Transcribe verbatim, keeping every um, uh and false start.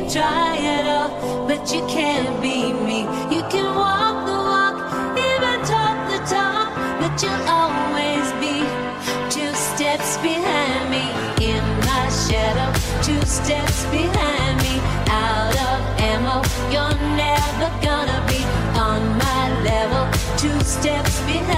try it all, but you can't beat me. You can walk the walk, even talk the talk, but you'll always be two steps behind me. In my shadow, two steps behind me. Out of ammo, you're never gonna be on my level. Two steps behind me.